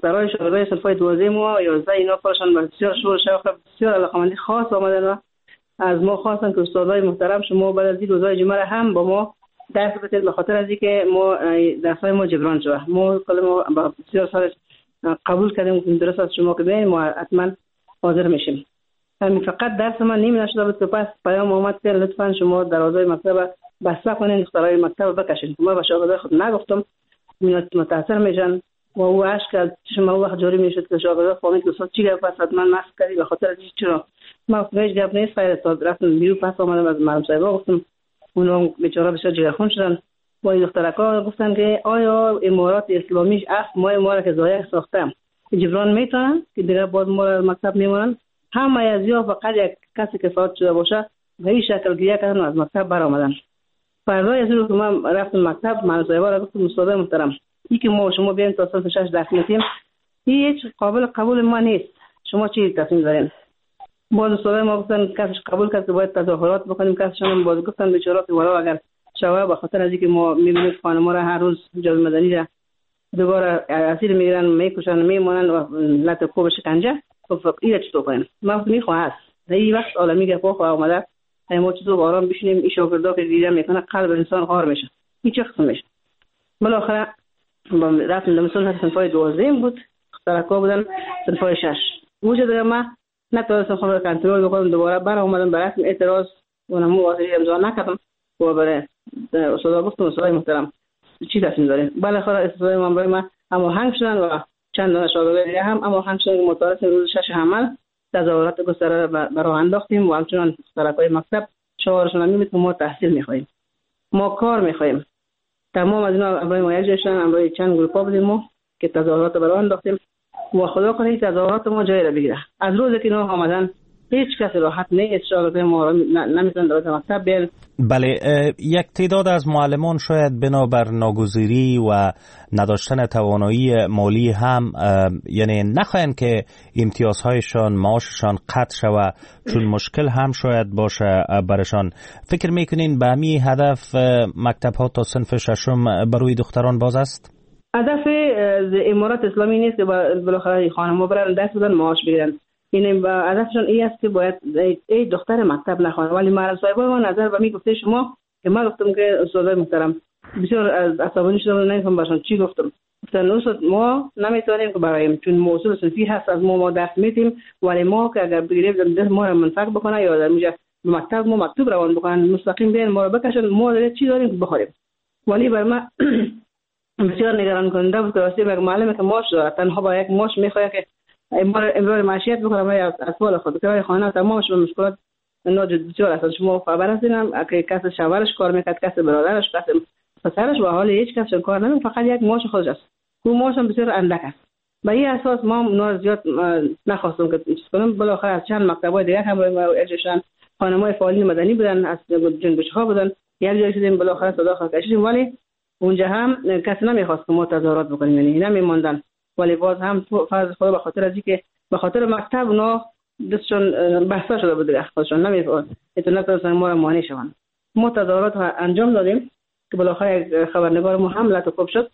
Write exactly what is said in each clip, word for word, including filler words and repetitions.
دخترای شاگردای صفای دوازده و یازده اینا کارشان بسیار شور شوق بسیار علاقمندی خاص آمدن و از ما خواستن که استادای محترم شما بعد از این روزهای جمعه هم با ما درس بدید، به خاطر از اینکه ما درسای ما جبران شده. ما کل ما با بسیار سال قبول کردیم که درست از شما که بیاین ما حتما حاضر میشیم. همین فقط درس من نمی نشده بود که پس پیام اومد که لطفا شما دروازه مکتب بسته کنین، دخترای مکتب بکشین. ما به شاگردای خود نگفتم، متاثر میشن و او عشق شما وقت جاری میشد که شاگردا فهمید که استاد چی گفت، پس حتما ماسک کردی به خاطر چی. چرا ما هیچ گپ نیست، خیر استاد رفتم بیرون. پس اومدم از معلم صاحب گفتم، اونا بیچاره بسیار جگرخون شدن. با دخترکا گفتن که آیا امارات اسلامیش اف ما ما را که ضایع ساختم جبران میتونن که دیگه باز ما را مکتب میمونن. همه از یا فقط یک کسی که فوت شده باشه به این شکل گریه کردن و از مکتب برآمدن. فردای از روز که من رفتم مکتب، معلم صاحب را گفتم استاد محترم این که ما شما بیاین تا سال شش درس میتیم هیچ قابل قبول ما نیست، شما چی تصمیم دارین؟ باز استاد ما گفتن کسش قبول کرد که باید تظاهرات بکنیم، کسشون باز گفتن بیچاره که والا اگر شوا به خاطر از اینکه ما میبینیم خانم‌ها را هر روز جز مدنی را دوباره اسیر میگیرن، میکشن، میمونن و لط کوب شکنجه، خب این چطور کنیم؟ ما میخواه است این وقت عالمی که خو اومده ما چطور آرام بشینیم؟ این شاگردا که دیدم میکنه قلب انسان غار میشه، این چه قسم میشه؟ بالاخره با رفتم دمستان صنفای دوازده بود، دخترکا بودن صنفای شش. وجود ما نتونستم خود را کنترل بکنم، دوباره بر اومدم برای رسم اعتراض و نمو واضحی امضا نکردم و برای استاد گفتم استاد محترم چی تصمیم دارین؟ بالاخره استاد من برای ما اما هنگ شدن و چند دانه شاگرد دیگه هم اما هنگ شدن که متعارف روز شش حمل تظاهرات گسترده برای انداختیم و همچنان دخترکای مکتب شعارشون میبود که ما تحصیل میخوایم، ما کار میخوایم. تمام از اینا برای ما یک جای شدن، برای چند گروپا بودیم ما که تظاهرات برای انداختیم و خدا کنه تظاهرات ما جای را بگیره. از روزی که اینا آمدن هیچ کس راحت نیست، شاگردای ما نمیتونن در مکتب بیان. بله، یک تعداد از معلمان شاید بنابر ناگزیری و نداشتن توانایی مالی هم یعنی نخواهند که امتیازهایشان معاششان قطع شود، چون مشکل هم شاید باشه برشان. فکر میکنین به همین هدف مکتب ها تا صنف ششم برای دختران باز است؟ هدف امارات اسلامی نیست که بالاخره خانم‌ها برن دست بدن معاش بگیرن. این هدفشون این است که باید ای دختر مکتب نخوانه. ولی معلم صاحب ما نظر به می گفته شما که من گفتم که استادای محترم بسیار از عصبانی شدم، نمیفهم باشم چی گفتم. گفتن استاد ما نمیتونیم که برایم، چون موضوع صنفی هست از ما ما درس میتیم، ولی ما که اگر بگیریم در ما را منفعت بکنه یا در میجا مکتب ما مکتوب روان بکنن مستقیم بیان ما را بکشن، ما در چی داریم که بخوریم. ولی بر ما بسیار نگران کننده بود که واسه یک معلم که ماش داره تنها با یک ماش میخواد که امرار معیشت بکنم برای اطفال خود، که برای خانه تمامش به مشکلات ناجور بسیار است. شما خبر هستین که کس شوهرش کار میکرد، کس برادرش، کس پسرش و حال هیچ کس کار نمیکنه، فقط یک ماش خودش است. اون ماش هم بسیار اندک است. به این اساس ما اونا زیاد نخواستم که چیز کنم. بالاخره از چند مکتبای دیگه هم اجشان خانمای فعالین مدنی بودن، از جنبش‌ها بودن، یک جای شدیم بالاخره صدا کشیدیم، ولی اونجا هم کسی نمیخواست که ما تظاهرات بکنیم، یعنی نمیموندن. ولی باز هم فرض خود به خاطر از اینکه به خاطر مکتب اونا دستشون بسته شده بود دیگه، خودشون نمیفهمن نتونستن ما را مانع شون. ما تظاهرات انجام دادیم که بالاخره خبرنگار ما هم لطف خوب شد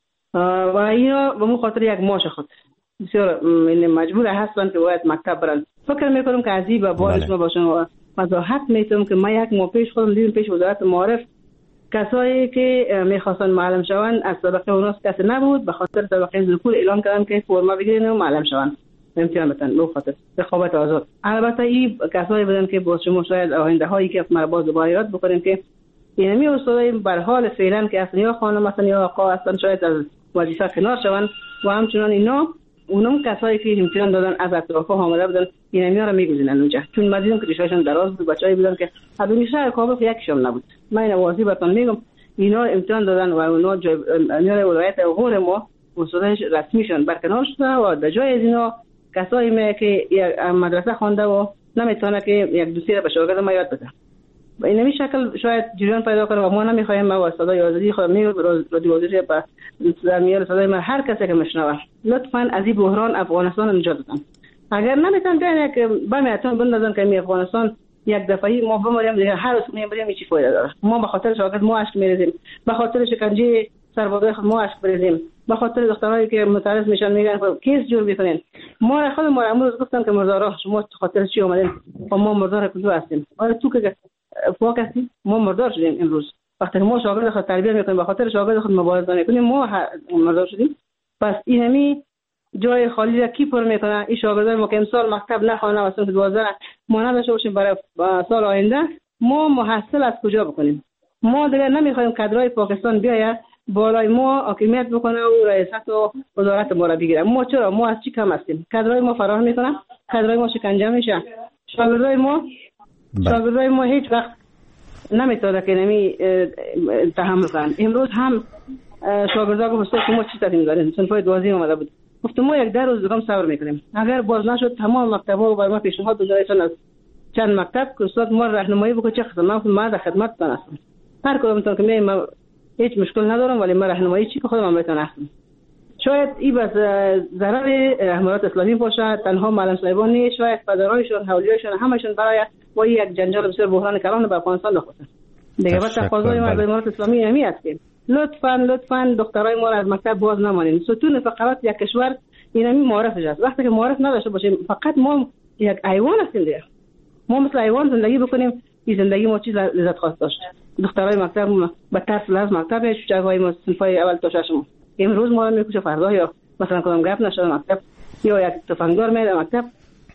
و اینا به مو خاطر یک ماش خود بسیار مجبور هستن که باید مکتب برن. فکر میکنم که عزیز و بارش ما باشن. وضاحت میتونم که ما یک ماه پیش خودم دیدم پیش وزارت معارف کسایی که میخواستن معلم شوند از طبقه اوناس کسی نبود، به خاطر طبقه ذکور اعلام کردن که فرما بگیرین و معلم شوند امتحان بتن به خاطر رقابت آزاد. البته این کسایی بودن که با شما شاید آینده هایی که ما باز دوباره یاد بکنیم که اینمی استادای بر حال فعلا که اصلا یا خانم اصلا یا آقا اصلا شاید از وظیفه کنار شوند و همچنان اینا اونم کسایی که امتحان دادن از اطراف آمده بودن اینمی ها رو میگذینن اونجا، چون ما دیدیم که ریشاشون دراز بود، بچه‌ای بودن که حدود شهر کابل یکیشون نبود. من این واضحه براتون میگم اینا امتحان دادن و اونا جای امیر ولایت غور ما استادش رسمیشون برکنار شده و در جای از اینا کسایی می که یک مدرسه خوانده و نمیتونه که یک دوسیه به شاگرد ما یاد بده. و این نمی شکل شاید جریان پیدا کنه و ما نمیخوایم ما واسطه آزادی خود میگم رادیو وزیر به در میار صدای ما هر کسی که مشنوه لطفاً از این بحران افغانستان نجات بدن. اگر نمیتونن بیان یک بمیتون بندازن که می افغانستان یک دفعه ما بماریم دیگه هر روز میبریم چی فایده داره؟ ما به خاطر شاگرد ما اشک میریزیم، به خاطر شکنجه سربازای ما اشک بریزیم، به خاطر دخترایی که متعرض میشن میگن کیس جور میکنین. ما خود ما امروز گفتم که مردار شما خاطر چی اومدین؟ ما مردار کجا هستیم؟ آره تو که فوق هستی ما مردار شدیم امروز. وقتی ما شاگرد خود تربیت میکنیم به خاطر شاگرد خود مبارزه میکنیم ما مردار شدیم. پس اینمی جای خالی را کی پر میکنه؟ این شاگردان ما که امسال مکتب نخوانه و سال دوازده ما نداشته باشیم برای سال آینده ما محصل از کجا بکنیم؟ ما دیگه نمیخوایم کادرای پاکستان بیاید بالای ما حاکمیت بکنه و رئیست و وزارت ما را بگیره. ما چرا؟ ما از چی کم هستیم؟ کادرای ما فراهم میکنه، کادرای ما شکنجه میشه، شاگردای ما شاگردای ما هیچ وقت نمیتونه که نمی تحمل کنن. امروز هم شاگردا گفتن شما چی تدیم دارین؟ صنفای دوازده اومده بود. گفتم ما یک ده روز دیگه صبر میکنیم. اگر باز نشد تمام مکتب‌ها بر ما پیشنهاد بذارید از چند مکتب که استاد ما راهنمایی بکنه چه خدمات ما در خدمتتون هستم. هر کدومتون که میگم هیچ مشکل ندارم ولی ما راهنمایی چی که خودم بهتون هستم. شاید این بس ضرر امارات اسلامی باشه، تنها معلم صاحبان نیست، شاید پدرایشون، حولیایشون همشون برای با یک جنجال بسیار بحران کلان به افغانستان نخوردن. دیگه بعد تقاضای ما به امارات اسلامی همین است که لطفاً لطفاً دخترای ما را از مکتب باز نمانید. ستون فقرات یک کشور اینمی معرفش است. وقتی که معرف نداشته باشیم فقط ما یک حیوان هستیم دیگه. ما مثل حیوان زندگی بکنیم، این زندگی ما چیز لذت خواست داشت. دخترای مکتب به ترس لازم مکتب چجای ما صنفای اول تا ششم امروز ما رو میکشه فردا یا مثلا کدام گپ نشد مکتب یا یک تفنگدار میاد مکتب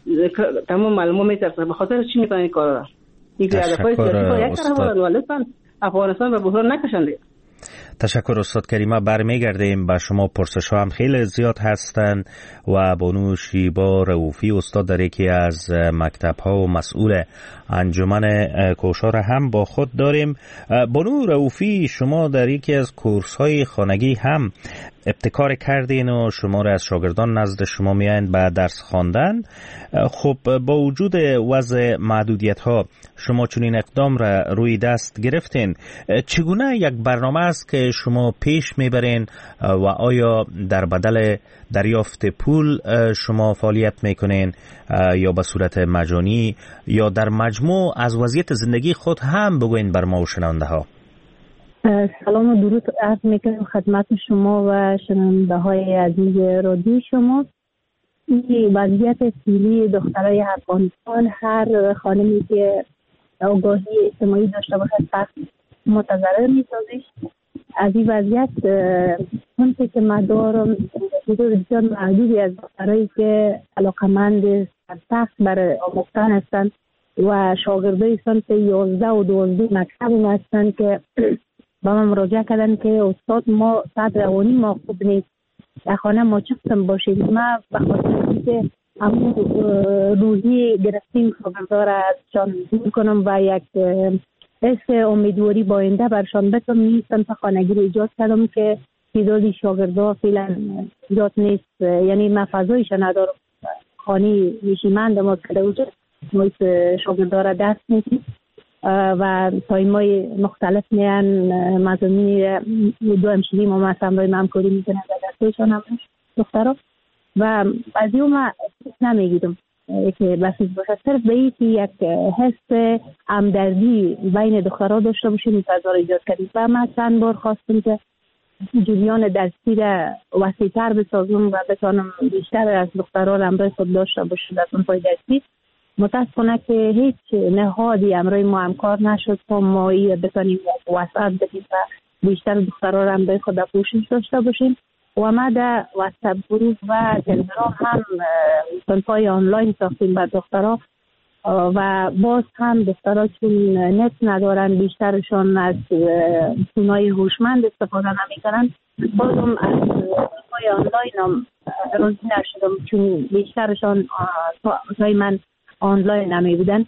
تمام معلومات میترسه. به خاطر چی میکنن این کارا؟ این هدفای سیاسی یک طرف بود. لطفاً افغانستان به بحران نکشند. تشکر استاد کریمه. برمیگردیم به شما. پرسش ها هم خیلی زیاد هستند و بانو شیبا رؤوفی استاد در یکی از مکتب ها و مسئول انجمن کوشار هم با خود داریم. بانو رؤوفی شما در یکی از کورس های خانگی هم ابتکار کردین و شما را از شاگردان نزد شما میایند به درس خواندن. خب با وجود وضع محدودیت ها شما چنین اقدام را روی دست گرفتین. چگونه یک برنامه است که شما پیش میبرین و آیا در بدل دریافت پول شما فعالیت میکنین یا به صورت مجانی یا در مجموع از وضعیت زندگی خود هم بگوین بر ما و شنونده ها؟ سلام و درود عرض میکنم خدمت شما و شنونده های عزیز رادیو شما. این وضعیت فعلی دخترای افغانستان هر خانمی که آگاهی اجتماعی داشته باشه سخت متضرر میسازش. از این وضعیت اونچه که من دارم حدود بسیار محدودی از دخترایی که علاقمند سخت برای آموختن هستند و شاگردای سنف یازده و دوازده مکتب هستند که با من مراجعه کردن که استاد ما صد روانی ما خوب نیست، در خانه ما چه قسم باشیم. ما به خاطر اینکه همون روحی گرفتیم شاگردا را ازشان دور کنم و یک حس امیدواری با آینده برشان بتم نیستم تا خانگی رو ایجاد کردم که تعدادی شاگردا فعلا ایجاد نیست. یعنی من فضایش ندارم، خانه نشیمند ما کرده وجود ما شاگردا را دست میدیم و تایمای مختلف میان مضامین دو همشیری ما مثلا روی همکاری میکنه و دستشان هم دخترها و بعضی ما نمیگیدم که بسیج باشه. صرف به این که یک حس همدردی بین دخترها داشته باشیم این فضا را ایجاد کردیم و من چند بار خواستم که جریان درسی را وسیع‌تر بسازم و بتانم بیشتر از دخترها را همراه خود داشته باشم در صنف‌های درسی. متاسفانه که هیچ نهادی همراه ما همکار نشد تا ما بتانیم وسعت بدیم و بیشتر دخترها را همراه خود پوشش داشته باشیم. و ما در واتساپ گروپ و تلگرام هم صنف‌های آنلاین ساختیم بر دخترها و باز هم دخترها چون نت ندارن بیشترشون از تونای هوشمند استفاده نمی‌کنن. باز هم از صنف‌های آنلاین هم راضی نشدم چون بیشترشون تا من آنلاین نمی بودن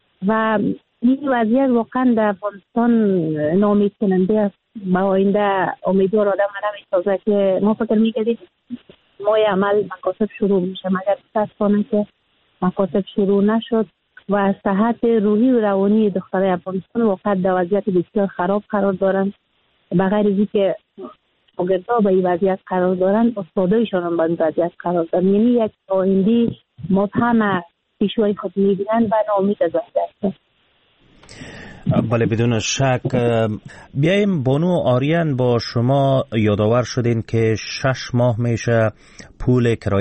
و این وضعیت واقعا در افغانستان ناامید کننده است. با آینده امیدوار آدم نمی‌سازه که ما فکر می‌کردیم ما عمل مکاسب شروع میشه مگر متاسفانه که مکاسب شروع نشد و صحت روحی و روانی دخترای افغانستان واقعا در وضعیت بسیار خراب قرار دارند. بغیر از اینکه شاگردها به این وضعیت قرار دارند استادایشان هم به این وضعیت قرار دارند. یعنی یک آینده مبهم پیشوی خود می‌بینند و ناامید از آینده است. بله بدون شک. بیایم بانو آریان با شما یادآور شدین که شش ماه میشه پول کرایه